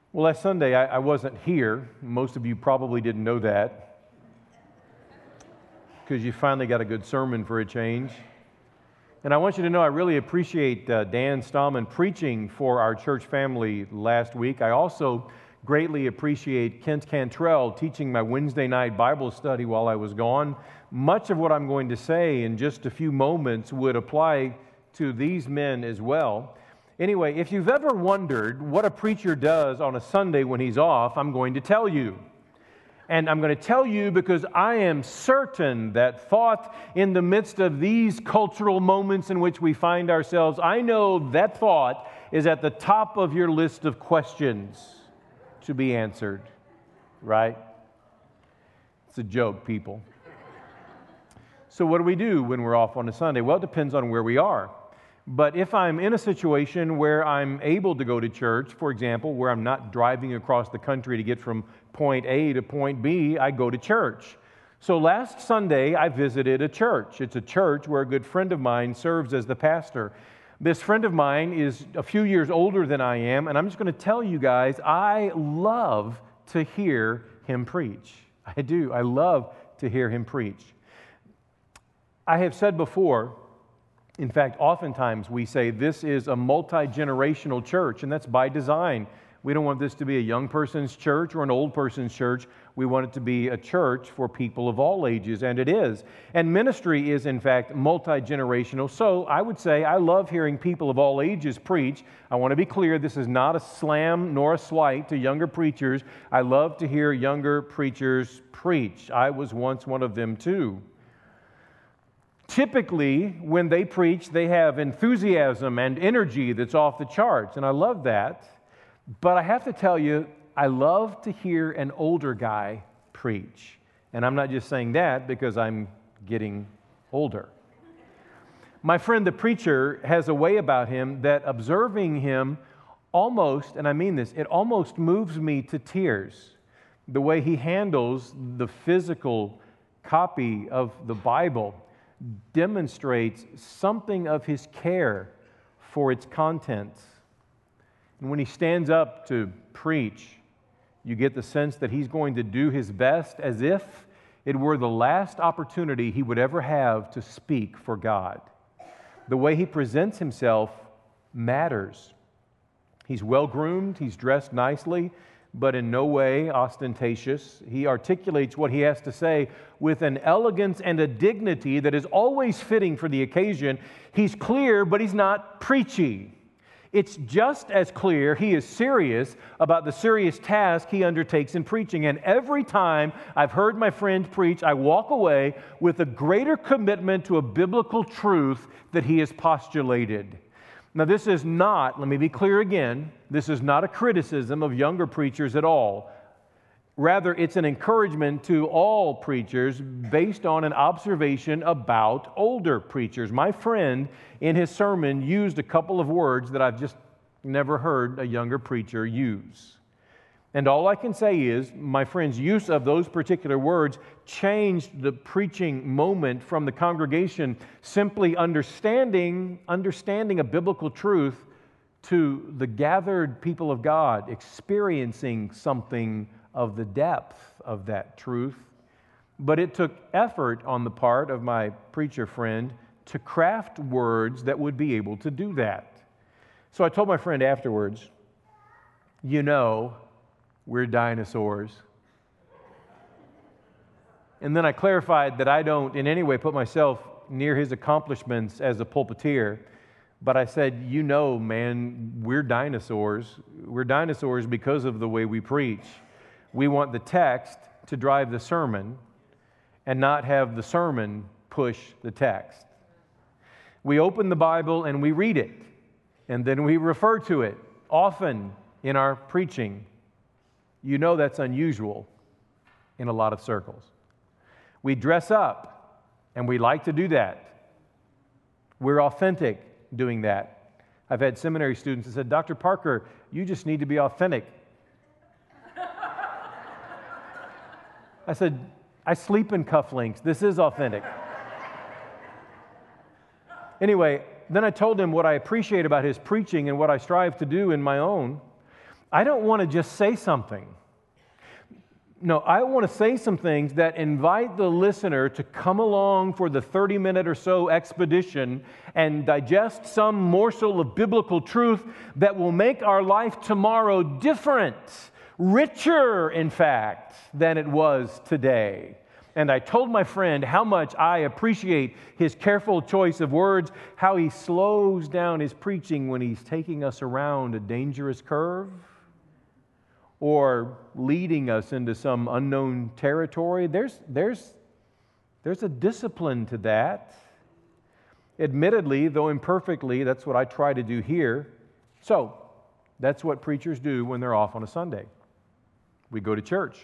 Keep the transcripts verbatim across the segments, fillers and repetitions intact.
Well, last Sunday I, I wasn't here. Most of you probably didn't know that because you finally got a good sermon for a change. And I want you to know I really appreciate uh, Dan Stallman preaching for our church family last week. I also greatly appreciate Kent Cantrell teaching my Wednesday night Bible study while I was gone. Much of what I'm going to say in just a few moments would apply to these men as well. Anyway, if you've ever wondered what a preacher does on a Sunday when he's off, I'm going to tell you. And I'm going to tell you because I am certain that thought in the midst of these cultural moments in which we find ourselves, I know that thought is at the top of your list of questions to be answered, right? It's a joke, people. So what do we do when we're off on a Sunday? Well, it depends on where we are. But if I'm in a situation where I'm able to go to church, for example, where I'm not driving across the country to get from point A to point B, I go to church. So last Sunday, I visited a church. It's a church where a good friend of mine serves as the pastor. This friend of mine is a few years older than I am, and I'm just going to tell you guys, I love to hear him preach. I do. I love to hear him preach. I have said before, in fact, oftentimes we say this is a multi-generational church, and that's by design. We don't want this to be a young person's church or an old person's church. We want it to be a church for people of all ages, and it is. And ministry is, in fact, multi-generational. So I would say I love hearing people of all ages preach. I want to be clear, this is not a slam nor a slight to younger preachers. I love to hear younger preachers preach. I was once one of them too. Typically, when they preach, they have enthusiasm and energy that's off the charts, and I love that. But I have to tell you, I love to hear an older guy preach. And I'm not just saying that because I'm getting older. My friend the preacher has a way about him that observing him almost, and I mean this, it almost moves me to tears. The way he handles the physical copy of the Bible demonstrates something of his care for its contents. And when he stands up to preach, you get the sense that he's going to do his best as if it were the last opportunity he would ever have to speak for God. The way he presents himself matters. He's well-groomed, he's dressed nicely, but in no way ostentatious. He articulates what he has to say with an elegance and a dignity that is always fitting for the occasion. He's clear, but he's not preachy. It's just as clear he is serious about the serious task he undertakes in preaching. And every time I've heard my friend preach, I walk away with a greater commitment to a biblical truth that he has postulated. Now, this is not, let me be clear again, this is not a criticism of younger preachers at all. Rather, it's an encouragement to all preachers based on an observation about older preachers. My friend, in his sermon, used a couple of words that I've just never heard a younger preacher use. And all I can say is, my friend's use of those particular words changed the preaching moment from the congregation simply understanding, understanding a biblical truth to the gathered people of God experiencing something of the depth of that truth. But it took effort on the part of my preacher friend to craft words that would be able to do that. So I told my friend afterwards, you know, we're dinosaurs. And then I clarified that I don't in any way put myself near his accomplishments as a pulpiteer, but I said, you know, man, we're dinosaurs. We're dinosaurs because of the way we preach. We want the text to drive the sermon and not have the sermon push the text. We open the Bible and we read it, and then we refer to it often in our preaching. You know that's unusual in a lot of circles. We dress up, and we like to do that. We're authentic doing that. I've had seminary students that said, Doctor Parker, you just need to be authentic. I said, I sleep in cufflinks. This is authentic. Anyway, then I told him what I appreciate about his preaching and what I strive to do in my own. I don't want to just say something. No, I want to say some things that invite the listener to come along for the thirty-minute or so expedition and digest some morsel of biblical truth that will make our life tomorrow different, richer, in fact, than it was today. And I told my friend how much I appreciate his careful choice of words, how he slows down his preaching when he's taking us around a dangerous curve, or leading us into some unknown territory. There's, there's, there's a discipline to that. Admittedly, though imperfectly, that's what I try to do here. So, that's what preachers do when they're off on a Sunday. We go to church.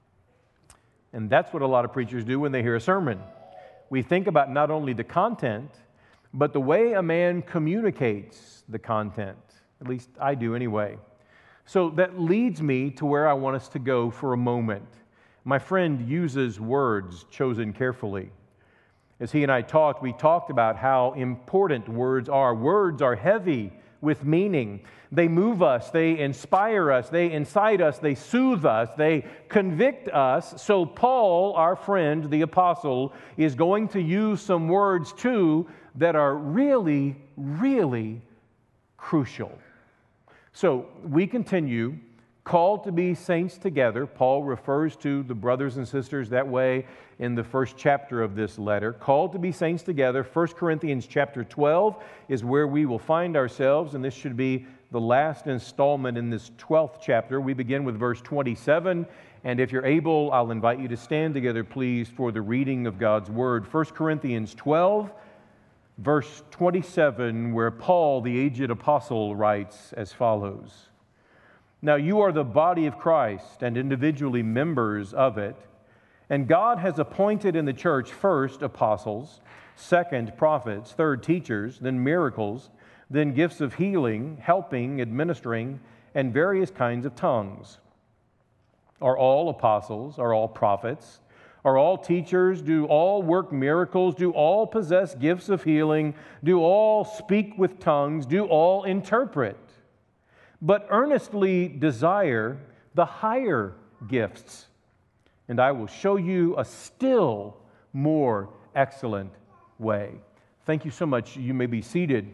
And that's what a lot of preachers do when they hear a sermon. We think about not only the content, but the way a man communicates the content. At least I do anyway. So that leads me to where I want us to go for a moment. My friend uses words chosen carefully. As he and I talked, we talked about how important words are. Words are heavy with meaning. They move us, they inspire us, they incite us, they soothe us, they convict us. So Paul, our friend, the apostle, is going to use some words too that are really, really crucial. So we continue, called to be saints together. Paul refers to the brothers and sisters that way in the first chapter of this letter. Called to be saints together. First Corinthians chapter twelve is where we will find ourselves, and this should be the last installment in this twelfth chapter. We begin with verse twenty-seven, and if you're able, I'll invite you to stand together, please, for the reading of God's Word. First Corinthians twelve, verse twenty-seven, where Paul, the aged apostle, writes as follows. Now you are the body of Christ and individually members of it, and God has appointed in the church first apostles, second prophets, third teachers, then miracles, then gifts of healing, helping, administering, and various kinds of tongues. Are all apostles? Are all prophets? Are all teachers? Do all work miracles? Do all possess gifts of healing? Do all speak with tongues? Do all interpret? But earnestly desire the higher gifts, and I will show you a still more excellent way. Thank you so much. You may be seated.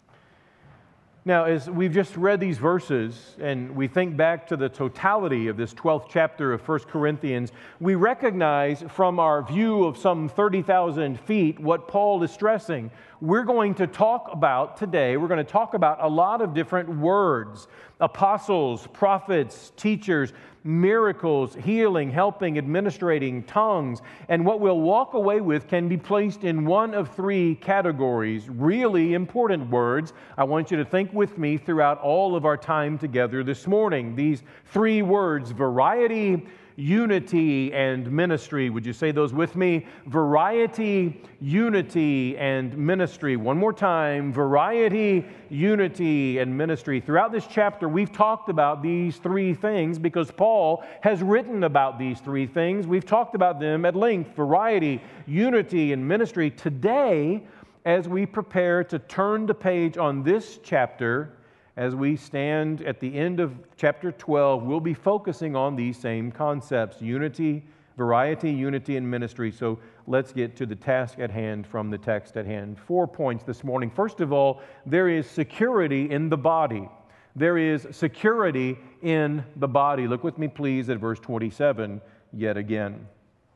Now, as we've just read these verses and we think back to the totality of this twelfth chapter of First Corinthians, we recognize from our view of some thirty thousand feet what Paul is stressing. We're going to talk about today, we're going to talk about a lot of different words: apostles, prophets, teachers, miracles, healing, helping, administrating, tongues. And what we'll walk away with can be placed in one of three categories, really important words. I want you to think with me throughout all of our time together this morning. These three words: variety, unity, and ministry. Would you say those with me? Variety, unity, and ministry. One more time: variety, unity, and ministry. Throughout this chapter, we've talked about these three things because Paul has written about these three things. We've talked about them at length: variety, unity, and ministry. Today, as we prepare to turn the page on this chapter, as we stand at the end of chapter twelve, we'll be focusing on these same concepts: unity, variety, unity, and ministry. So let's get to the task at hand from the text at hand. Four points this morning. First of all, there is security in the body. There is security in the body. Look with me, please, at verse twenty-seven yet again.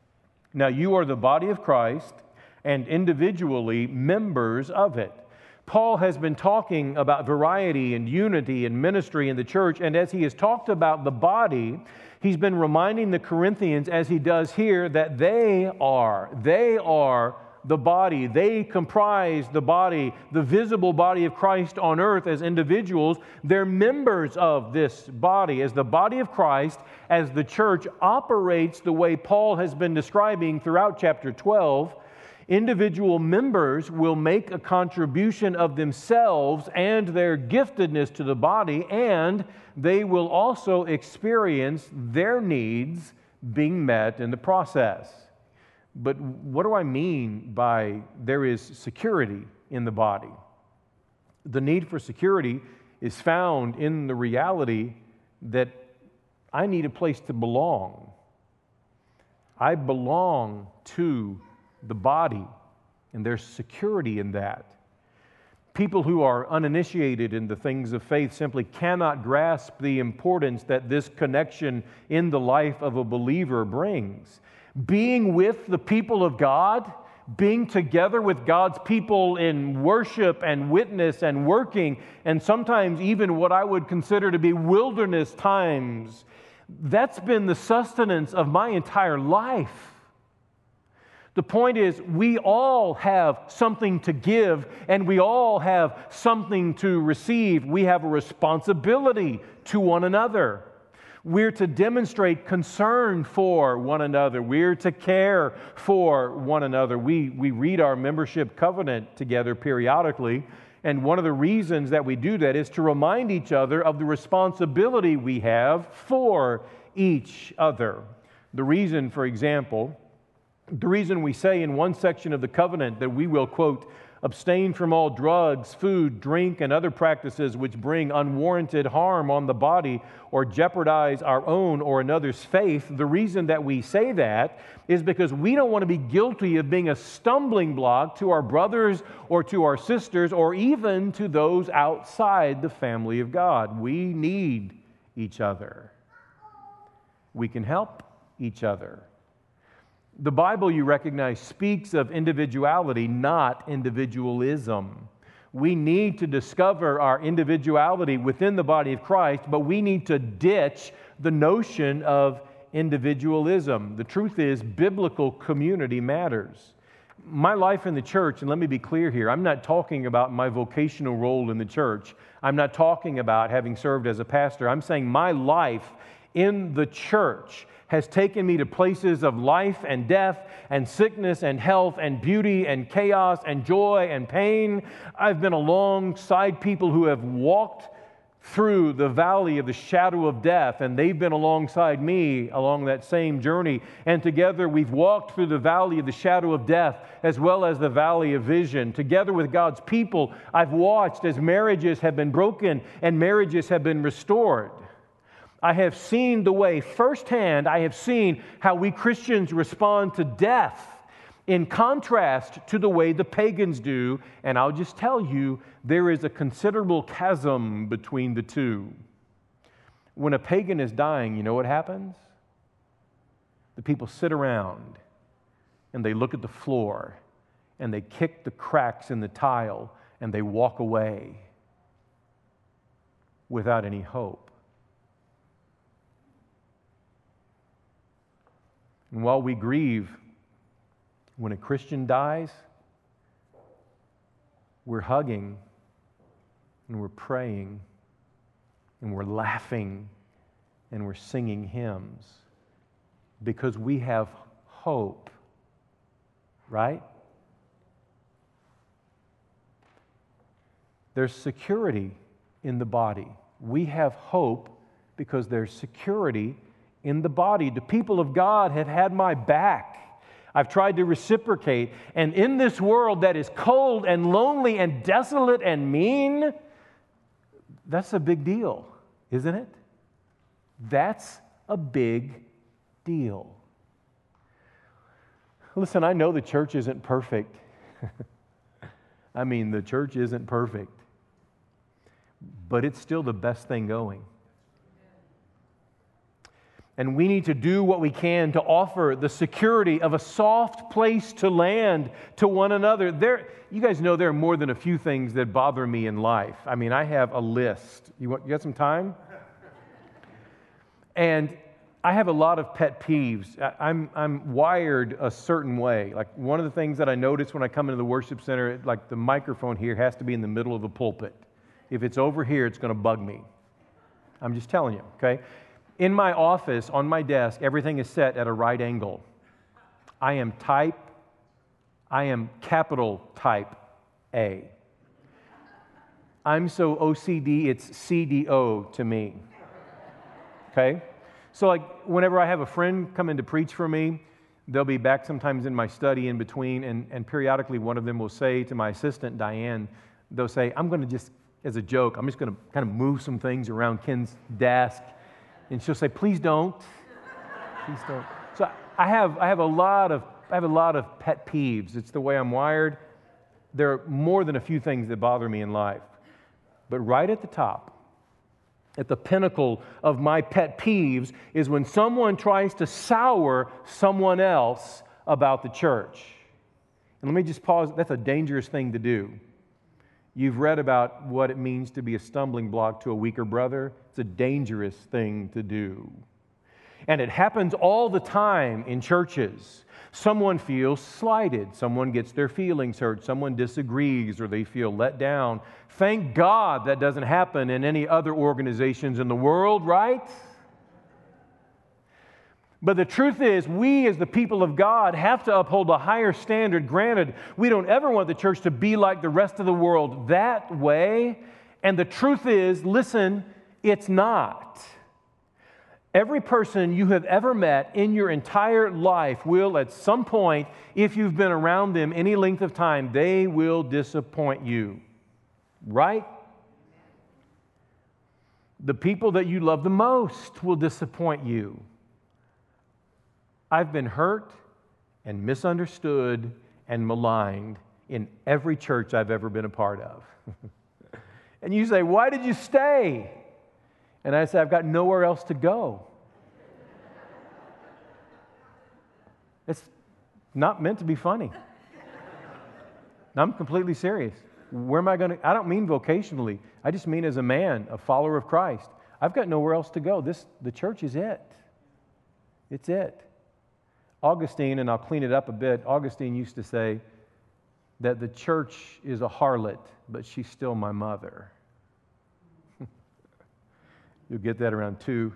Now you are the body of Christ and individually members of it. Paul has been talking about variety and unity and ministry in the church, and as he has talked about the body, he's been reminding the Corinthians, as he does here, that they are, they are the body. They comprise the body, the visible body of Christ on earth as individuals. They're members of this body. As the body of Christ, as the church operates the way Paul has been describing throughout chapter twelve, individual members will make a contribution of themselves and their giftedness to the body, and they will also experience their needs being met in the process. But what do I mean by there is security in the body? The need for security is found in the reality that I need a place to belong. I belong to the body, and there's security in that. People who are uninitiated in the things of faith simply cannot grasp the importance that this connection in the life of a believer brings. Being with the people of God, being together with God's people in worship and witness and working, and sometimes even what I would consider to be wilderness times, that's been the sustenance of my entire life. The point is, we all have something to give, and we all have something to receive. We have a responsibility to one another. We're to demonstrate concern for one another. We're to care for one another. We, we read our membership covenant together periodically, and one of the reasons that we do that is to remind each other of the responsibility we have for each other. The reason, for example, the reason we say in one section of the covenant that we will, quote, abstain from all drugs, food, drink, and other practices which bring unwarranted harm on the body or jeopardize our own or another's faith. The reason that we say that is because we don't want to be guilty of being a stumbling block to our brothers or to our sisters or even to those outside the family of God. We need each other. We can help each other. The Bible, you recognize, speaks of individuality, not individualism. We need to discover our individuality within the body of Christ, but we need to ditch the notion of individualism. The truth is, biblical community matters. My life in the church, and let me be clear here, I'm not talking about my vocational role in the church. I'm not talking about having served as a pastor. I'm saying my life in the church has taken me to places of life and death and sickness and health and beauty and chaos and joy and pain. I've been alongside people who have walked through the valley of the shadow of death, and they've been alongside me along that same journey. And together we've walked through the valley of the shadow of death as well as the valley of vision. Together with God's people, I've watched as marriages have been broken and marriages have been restored. I have seen the way firsthand, I have seen how we Christians respond to death in contrast to the way the pagans do. And I'll just tell you, there is a considerable chasm between the two. When a pagan is dying, you know what happens? The people sit around and they look at the floor and they kick the cracks in the tile and they walk away without any hope. And while we grieve when a Christian dies, we're hugging and we're praying and we're laughing and we're singing hymns because we have hope, right? There's security in the body. We have hope because there's security in the body. The people of God have had my back. I've tried to reciprocate. And in this world that is cold and lonely and desolate and mean, that's a big deal, isn't it? That's a big deal. Listen, I know the church isn't perfect. I mean, the church isn't perfect. But it's still the best thing going. And we need to do what we can to offer the security of a soft place to land to one another. There, you guys know there are more than a few things that bother me in life. I mean, I have a list. You want, you got some time? And I have a lot of pet peeves. I, I'm, I'm wired a certain way. Like one of the things that I notice when I come into the worship center, like the microphone here has to be in the middle of the pulpit. If it's over here, it's going to bug me. I'm just telling you, okay? In my office, on my desk, everything is set at a right angle. I am type, I am capital type A. I'm so O C D, it's C D O to me. Okay? So like whenever I have a friend come in to preach for me, they'll be back sometimes in my study in between, and, and periodically one of them will say to my assistant, Diane, they'll say, I'm going to just, as a joke, I'm just going to kind of move some things around Ken's desk. And she'll say, please don't. Please don't. So I have, I have a lot of, I have a lot of pet peeves. It's the way I'm wired. There are more than a few things that bother me in life. But right at the top, at the pinnacle of my pet peeves, is when someone tries to sour someone else about the church. And let me just pause. That's a dangerous thing to do. You've read about what it means to be a stumbling block to a weaker brother. It's a dangerous thing to do. And it happens all the time in churches. Someone feels slighted. Someone gets their feelings hurt. Someone disagrees or they feel let down. Thank God that doesn't happen in any other organizations in the world, right? But the truth is, we as the people of God have to uphold a higher standard. Granted, we don't ever want the church to be like the rest of the world that way. And the truth is, listen, it's not. Every person you have ever met in your entire life will, at some point, if you've been around them any length of time, they will disappoint you. Right? The people that you love the most will disappoint you. I've been hurt and misunderstood and maligned in every church I've ever been a part of. And you say, why did you stay? And I say, I've got nowhere else to go. It's not meant to be funny. I'm completely serious. Where am I going to? I don't mean vocationally. I just mean as a man, a follower of Christ. I've got nowhere else to go. This, the church is it. It's it. Augustine, and I'll clean it up a bit, Augustine used to say that the church is a harlot, but she's still my mother. You'll get that around two.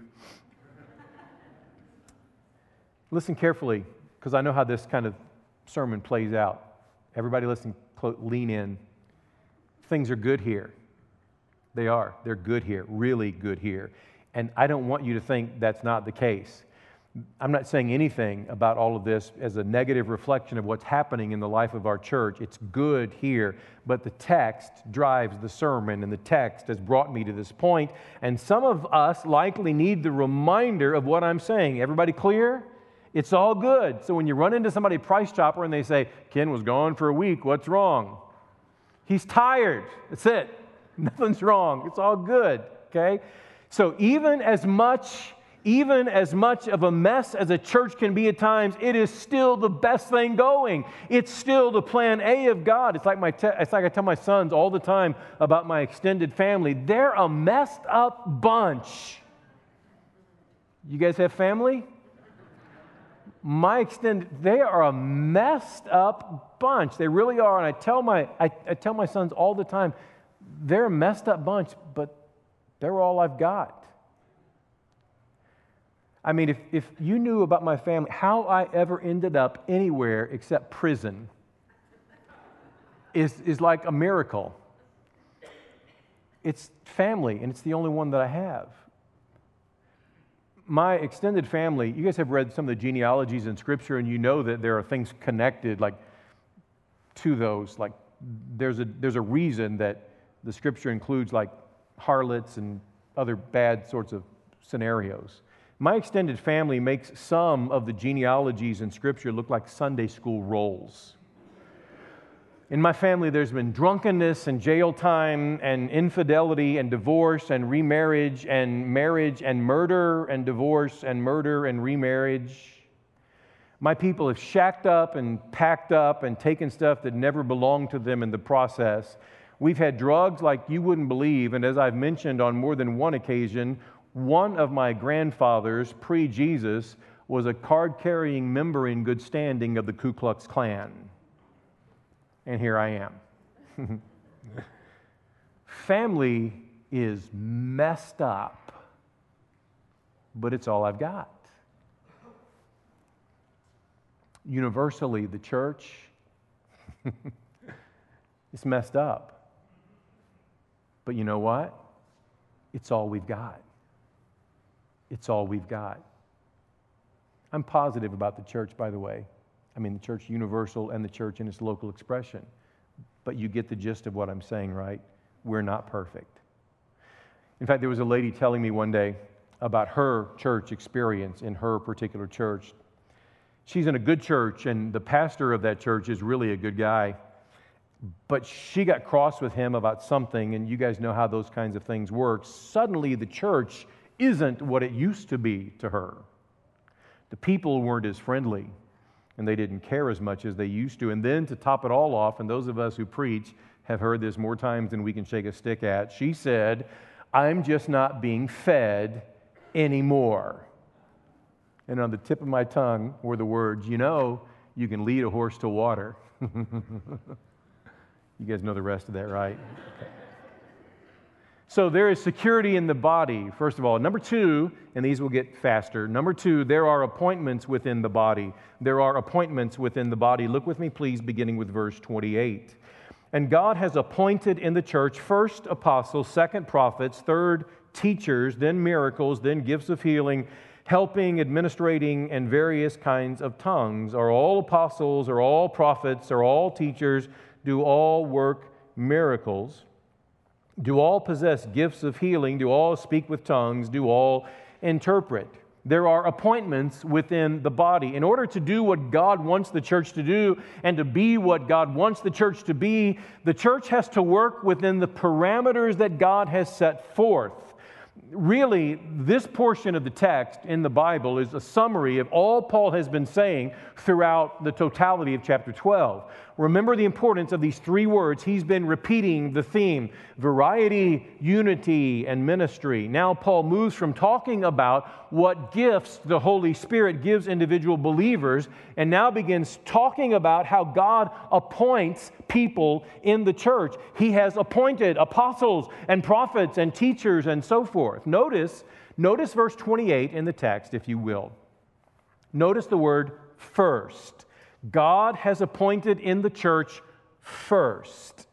Listen carefully, because I know how this kind of sermon plays out. Everybody listen, lean in. Things are good here. They are. They're good here, really good here. And I don't want you to think that's not the case. I'm not saying anything about all of this as a negative reflection of what's happening in the life of our church. It's good here, but the text drives the sermon, and the text has brought me to this point. And some of us likely need the reminder of what I'm saying. Everybody clear? It's all good. So when you run into somebody Price Chopper and they say, Ken was gone for a week, what's wrong? He's tired. That's it. Nothing's wrong. It's all good, okay? So even as much... Even as much of a mess as a church can be at times, it is still the best thing going. It's still the plan A of God. It's like my te- it's like I tell my sons all the time about my extended family. They're a messed up bunch. You guys have family? My extended, they are a messed up bunch. They really are. And I tell my I, I tell my sons all the time, they're a messed up bunch, but they're all I've got. I mean, if, if you knew about my family, how I ever ended up anywhere except prison is, is like a miracle. It's family, and it's the only one that I have. My extended family, you guys have read some of the genealogies in Scripture, and you know that there are things connected like to those. Like there's a, there's a reason that the Scripture includes like harlots and other bad sorts of scenarios. My extended family makes some of the genealogies in Scripture look like Sunday school roles. In my family, there's been drunkenness and jail time and infidelity and divorce and remarriage and marriage and murder and divorce and murder and remarriage. My people have shacked up and packed up and taken stuff that never belonged to them in the process. We've had drugs like you wouldn't believe, and as I've mentioned on more than one occasion, one of my grandfathers, pre-Jesus, was a card-carrying member in good standing of the Ku Klux Klan. And here I am. Family is messed up, but it's all I've got. Universally, the church is messed up. But you know what? It's all we've got. It's all we've got. I'm positive about the church, by the way. I mean, the church universal and the church in its local expression. But you get the gist of what I'm saying, right? We're not perfect. In fact, there was a lady telling me one day about her church experience in her particular church. She's in a good church, and the pastor of that church is really a good guy. But she got cross with him about something, and you guys know how those kinds of things work. Suddenly, the church isn't what it used to be to her. The people weren't as friendly, and they didn't care as much as they used to. And then to top it all off, and those of us who preach have heard this more times than we can shake a stick at, she said, "I'm just not being fed anymore." And on the tip of my tongue were the words, "You know, you can lead a horse to water." You guys know the rest of that, right? Okay. So there is security in the body, first of all. Number two, and these will get faster. Number two, there are appointments within the body. There are appointments within the body. Look with me, please, beginning with verse twenty-eight. And God has appointed in the church first apostles, second prophets, third teachers, then miracles, then gifts of healing, helping, administrating, and various kinds of tongues. Are all apostles, are all prophets, are all teachers, do all work miracles? Do all possess gifts of healing? Do all speak with tongues? Do all interpret? There are appointments within the body. In order to do what God wants the church to do and to be what God wants the church to be, the church has to work within the parameters that God has set forth. Really, this portion of the text in the Bible is a summary of all Paul has been saying throughout the totality of chapter twelve. Remember the importance of these three words. He's been repeating the theme: variety, unity, and ministry. Now Paul moves from talking about what gifts the Holy Spirit gives individual believers, and now begins talking about how God appoints people in the church. He has appointed apostles and prophets and teachers and so forth. Notice, notice verse twenty-eight in the text, if you will. Notice the word first. God has appointed in the church first.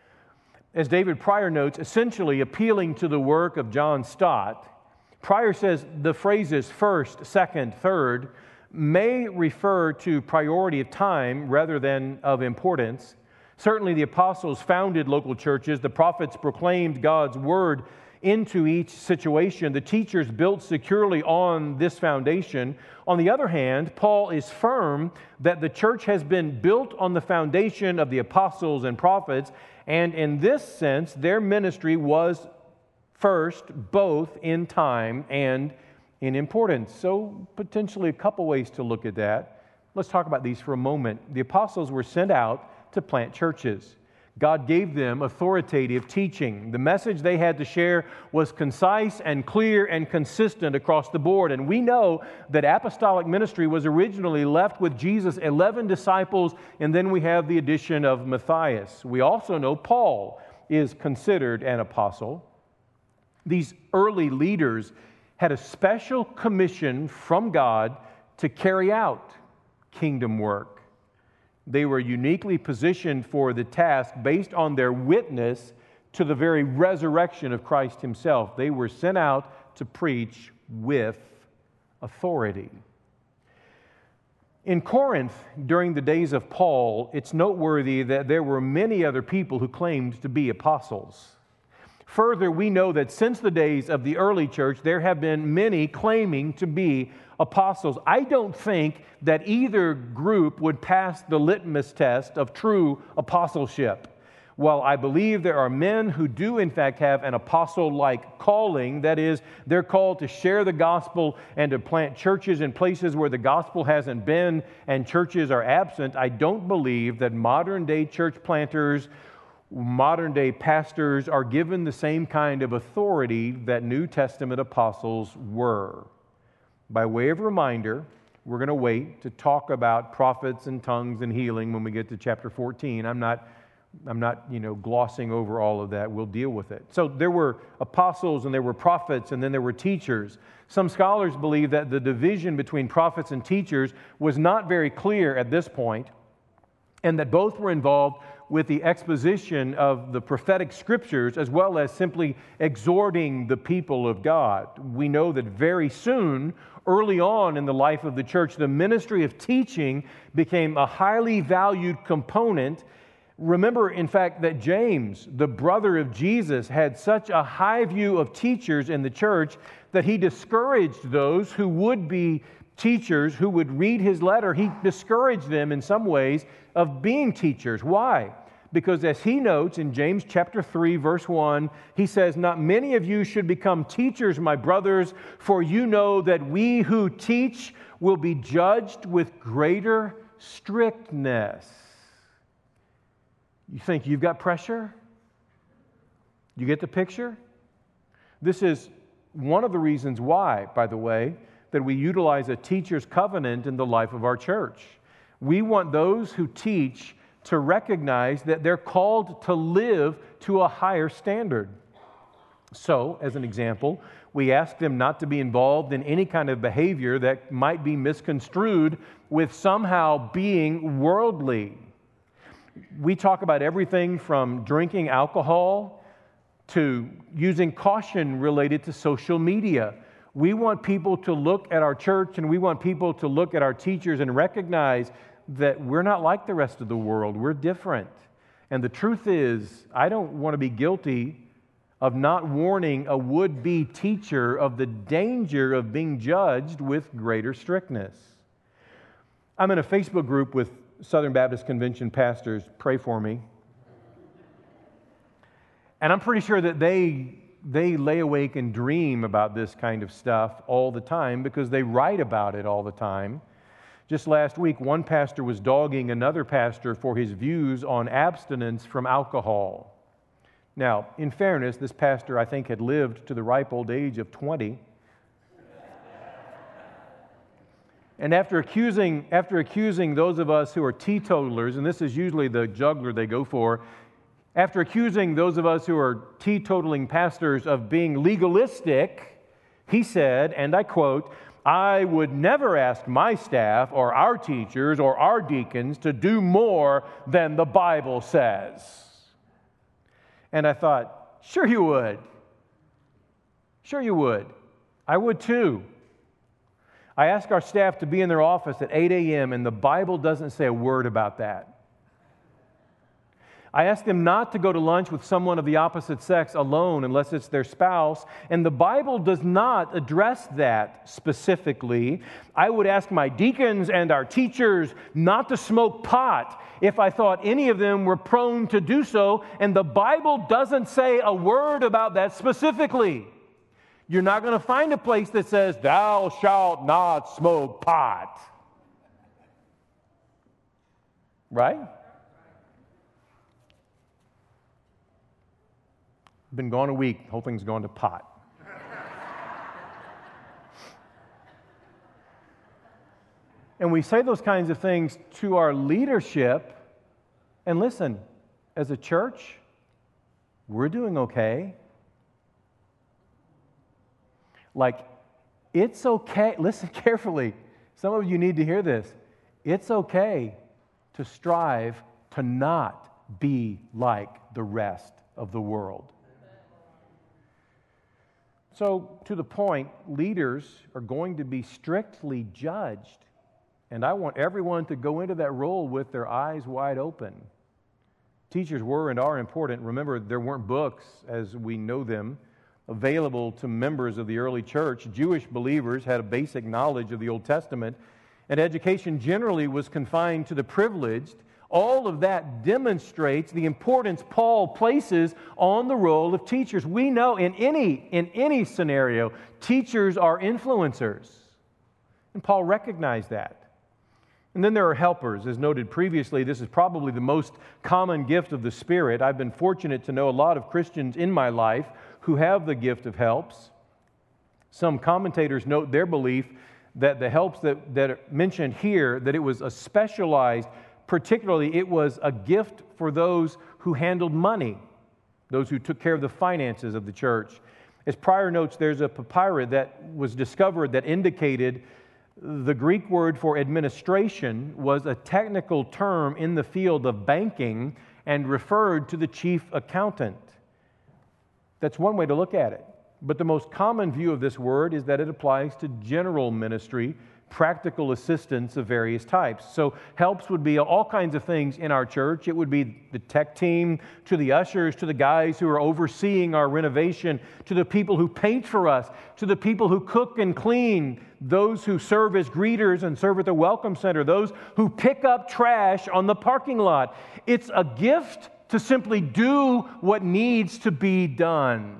As David Pryor notes, essentially appealing to the work of John Stott, Pryor says the phrases first, second, third may refer to priority of time rather than of importance. Certainly the apostles founded local churches. The prophets proclaimed God's word into each situation. The teachers built securely on this foundation. On the other hand, Paul is firm that the church has been built on the foundation of the apostles and prophets, and in this sense, their ministry was first, both in time and in importance. So potentially a couple ways to look at that. Let's talk about these for a moment. The apostles were sent out to plant churches. God gave them authoritative teaching. The message they had to share was concise and clear and consistent across the board. And we know that apostolic ministry was originally left with Jesus' eleven disciples, and then we have the addition of Matthias. We also know Paul is considered an apostle. These early leaders had a special commission from God to carry out kingdom work. They were uniquely positioned for the task based on their witness to the very resurrection of Christ Himself. They were sent out to preach with authority. In Corinth, during the days of Paul, it's noteworthy that there were many other people who claimed to be apostles. Further, we know that since the days of the early church, there have been many claiming to be apostles. I don't think that either group would pass the litmus test of true apostleship. While I believe there are men who do in fact have an apostle-like calling, that is, they're called to share the gospel and to plant churches in places where the gospel hasn't been and churches are absent, I don't believe that modern-day church planters, modern-day pastors are given the same kind of authority that New Testament apostles were. By way of reminder, we're going to wait to talk about prophets and tongues and healing when we get to chapter fourteen. I'm not, I'm not, you know, glossing over all of that. We'll deal with it. So there were apostles and there were prophets and then there were teachers. Some scholars believe that the division between prophets and teachers was not very clear at this point, and that both were involved with the exposition of the prophetic scriptures as well as simply exhorting the people of God. We know that very soon, early on in the life of the church, the ministry of teaching became a highly valued component Remember, in fact, that James, the brother of Jesus, had such a high view of teachers in the church that he discouraged those who would be teachers, who would read his letter. He discouraged them in some ways of being teachers. Why? Because as he notes in James chapter three, verse one, he says, "Not many of you should become teachers, my brothers, for you know that we who teach will be judged with greater strictness." You think you've got pressure? You get the picture? This is one of the reasons why, by the way, that we utilize a teacher's covenant in the life of our church. We want those who teach to recognize that they're called to live to a higher standard. So, as an example, we ask them not to be involved in any kind of behavior that might be misconstrued with somehow being worldly. We talk about everything from drinking alcohol to using caution related to social media. We want people to look at our church and we want people to look at our teachers and recognize that we're not like the rest of the world. We're different. And the truth is, I don't want to be guilty of not warning a would-be teacher of the danger of being judged with greater strictness. I'm in a Facebook group with Southern Baptist Convention pastors. Pray for me. And I'm pretty sure that they, they lay awake and dream about this kind of stuff all the time because they write about it all the time. Just last week, one pastor was dogging another pastor for his views on abstinence from alcohol. Now, in fairness, this pastor, I think, had lived to the ripe old age of twenty. And after accusing, after accusing those of us who are teetotalers, and this is usually the juggler they go for, after accusing those of us who are teetotaling pastors of being legalistic, he said, and I quote, "I would never ask my staff or our teachers or our deacons to do more than the Bible says." And I thought, sure you would. Sure you would. I would too. I ask our staff to be in their office at eight a.m. and the Bible doesn't say a word about that. I ask them not to go to lunch with someone of the opposite sex alone unless it's their spouse, and the Bible does not address that specifically. I would ask my deacons and our teachers not to smoke pot if I thought any of them were prone to do so, and the Bible doesn't say a word about that specifically. You're not going to find a place that says, "Thou shalt not smoke pot." Right? Been gone a week. Whole thing's gone to pot. And we say those kinds of things to our leadership. And listen, as a church, we're doing okay. Like, it's okay. Listen carefully. Some of you need to hear this. It's okay to strive to not be like the rest of the world. So, to the point, leaders are going to be strictly judged. And I want everyone to go into that role with their eyes wide open. Teachers were and are important. Remember, there weren't books as we know them available to members of the early church. Jewish believers had a basic knowledge of the Old Testament, and education generally was confined to the privileged. All of that demonstrates the importance Paul places on the role of teachers. We know in any, in any scenario, teachers are influencers. And Paul recognized that. And then there are helpers. As noted previously, this is probably the most common gift of the Spirit. I've been fortunate to know a lot of Christians in my life who have the gift of helps. Some commentators note their belief that the helps that, that are mentioned here, that it was a specialized, particularly it was a gift for those who handled money, those who took care of the finances of the church. As Pryor notes, there's a papyrus that was discovered that indicated the Greek word for administration was a technical term in the field of banking and referred to the chief accountant. That's one way to look at it. But the most common view of this word is that it applies to general ministry, practical assistance of various types. So helps would be all kinds of things in our church. It would be the tech team, to the ushers, to the guys who are overseeing our renovation, to the people who paint for us, to the people who cook and clean, those who serve as greeters and serve at the welcome center, those who pick up trash on the parking lot. It's a gift to simply do what needs to be done.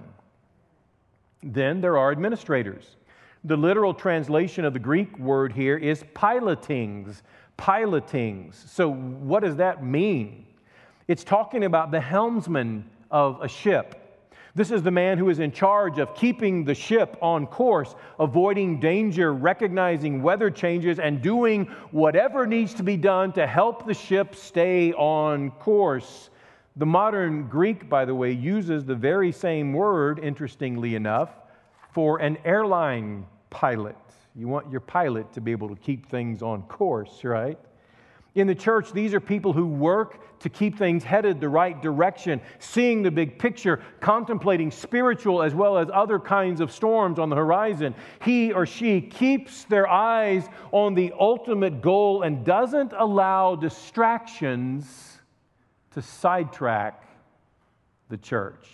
Then there are administrators. The literal translation of the Greek word here is pilotings. Pilotings. So what does that mean? It's talking about the helmsman of a ship. This is the man who is in charge of keeping the ship on course, avoiding danger, recognizing weather changes, and doing whatever needs to be done to help the ship stay on course. The modern Greek, by the way, uses the very same word, interestingly enough, for an airline pilot. You want your pilot to be able to keep things on course, right? In the church, these are people who work to keep things headed the right direction, seeing the big picture, contemplating spiritual as well as other kinds of storms on the horizon. He or she keeps their eyes on the ultimate goal and doesn't allow distractions to sidetrack the church.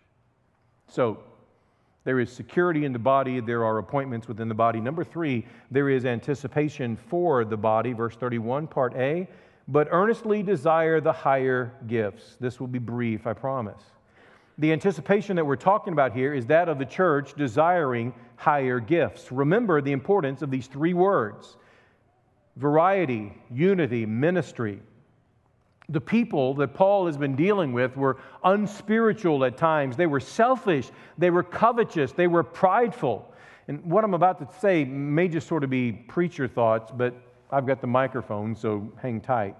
So, there is security in the body. There are appointments within the body. Number three, there is anticipation for the body. Verse thirty-one, part A. But earnestly desire the higher gifts. This will be brief, I promise. The anticipation that we're talking about here is that of the church desiring higher gifts. Remember the importance of these three words: variety, unity, ministry. The people that Paul has been dealing with were unspiritual at times. They were selfish. They were covetous. They were prideful. And what I'm about to say may just sort of be preacher thoughts, but I've got the microphone, so hang tight.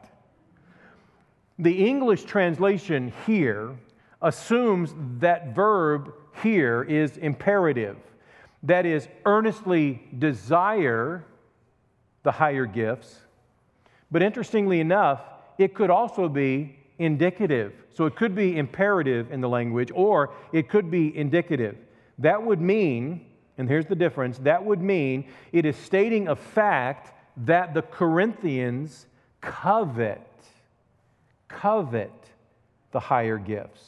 The English translation here assumes that verb here is imperative. That is, earnestly desire the higher gifts. But interestingly enough, it could also be indicative. So it could be imperative in the language, or it could be indicative. That would mean, and here's the difference, that would mean it is stating a fact that the Corinthians covet, covet the higher gifts.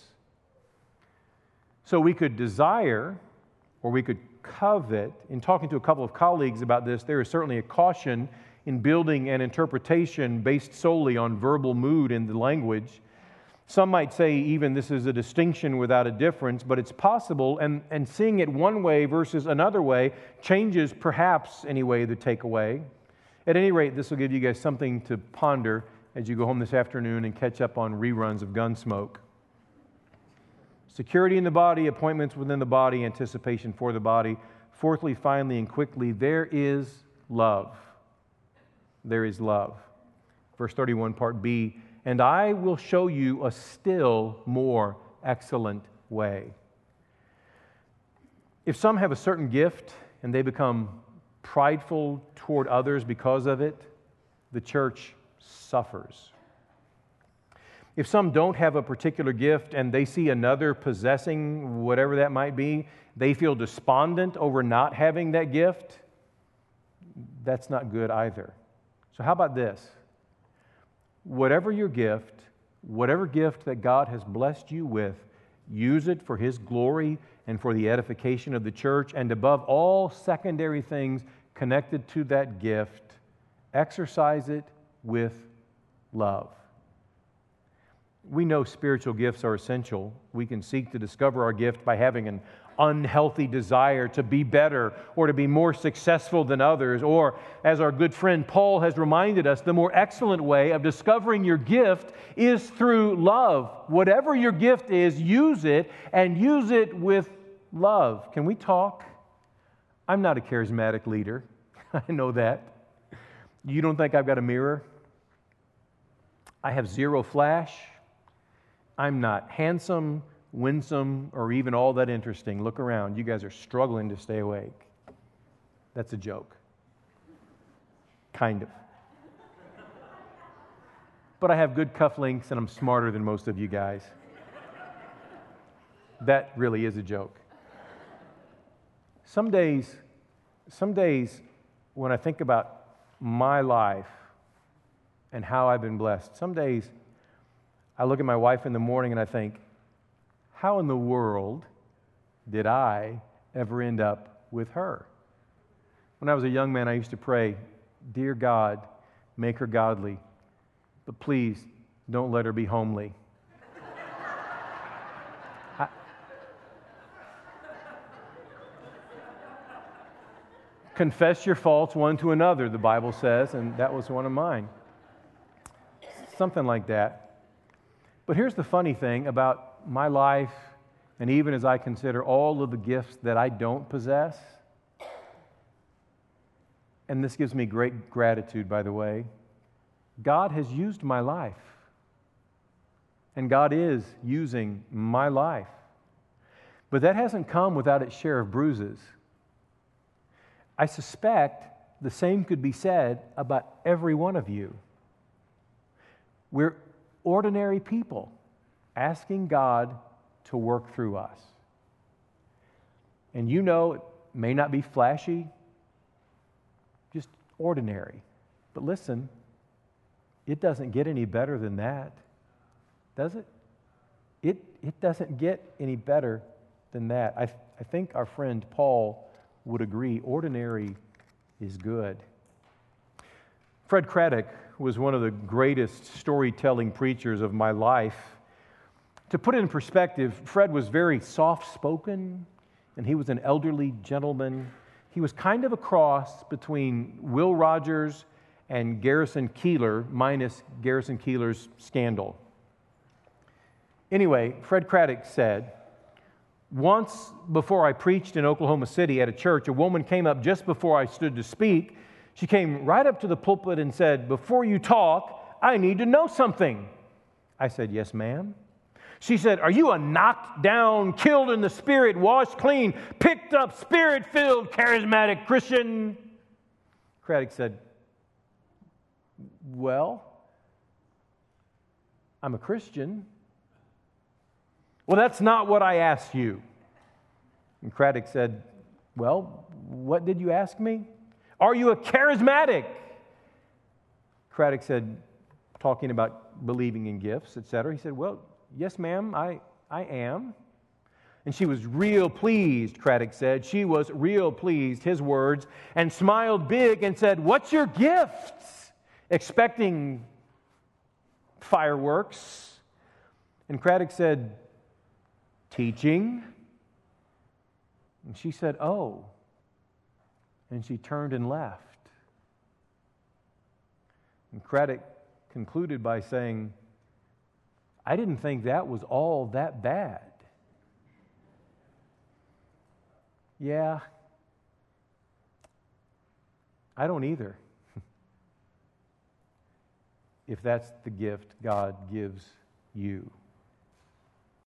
So we could desire, or we could covet. In talking to a couple of colleagues about this, there is certainly a caution in building an interpretation based solely on verbal mood in the language. Some might say even this is a distinction without a difference, but it's possible, and, and seeing it one way versus another way changes perhaps anyway the takeaway. At any rate, this will give you guys something to ponder as you go home this afternoon and catch up on reruns of Gunsmoke. Security in the body, appointments within the body, anticipation for the body. Fourthly, finally, and quickly, there is love. There is love. Verse thirty-one, part B, and I will show you a still more excellent way. If some have a certain gift and they become prideful toward others because of it, the church suffers. If some don't have a particular gift and they see another possessing whatever that might be, they feel despondent over not having that gift, that's not good either. So how about this? Whatever your gift, whatever gift that God has blessed you with, use it for His glory and for the edification of the church, and above all secondary things connected to that gift, exercise it with love. We know spiritual gifts are essential. We can seek to discover our gift by having an unhealthy desire to be better or to be more successful than others. Or, as our good friend Paul has reminded us, the more excellent way of discovering your gift is through love. Whatever your gift is, use it, and use it with love. Can we talk? I'm not a charismatic leader. I know that. You don't think I've got a mirror? I have zero flash. I'm not handsome, winsome, or even all that interesting. Look around. You guys are struggling to stay awake. That's a joke. Kind of. But I have good cufflinks and I'm smarter than most of you guys. That really is a joke. Some days, some days when I think about my life and how I've been blessed, some days I look at my wife in the morning and I think, how in the world did I ever end up with her? When I was a young man, I used to pray, dear God, make her godly, but please don't let her be homely. I, confess your faults one to another, the Bible says, and that was one of mine. Something like that. But here's the funny thing about my life, and even as I consider all of the gifts that I don't possess, and this gives me great gratitude, by the way, God has used my life. And God is using my life. But that hasn't come without its share of bruises. I suspect the same could be said about every one of you. We're ordinary people asking God to work through us. And you know it may not be flashy, just ordinary. But listen, it doesn't get any better than that, does it? It, it doesn't get any better than that. I, I think our friend Paul would agree, ordinary is good. Fred Craddock was one of the greatest storytelling preachers of my life. To put it in perspective, Fred was very soft-spoken, and he was an elderly gentleman. He was kind of a cross between Will Rogers and Garrison Keillor, minus Garrison Keillor's scandal. Anyway, Fred Craddock said, once before I preached in Oklahoma City at a church, a woman came up just before I stood to speak. She came right up to the pulpit and said, before you talk, I need to know something. I said, yes, ma'am. She said, are you a knocked down, killed in the spirit, washed clean, picked up, spirit-filled, charismatic Christian? Craddock said, well, I'm a Christian. Well, that's not what I asked you. And Craddock said, well, what did you ask me? Are you a charismatic? Craddock said, talking about believing in gifts, et cetera. He said, well, yes, ma'am, I, I am. And she was real pleased, Craddock said. She was real pleased, his words, and smiled big and said, what's your gift? Expecting fireworks. And Craddock said, teaching. And she said, oh. And she turned and left. And Craddock concluded by saying, I didn't think that was all that bad. Yeah, I don't either. If that's the gift God gives you.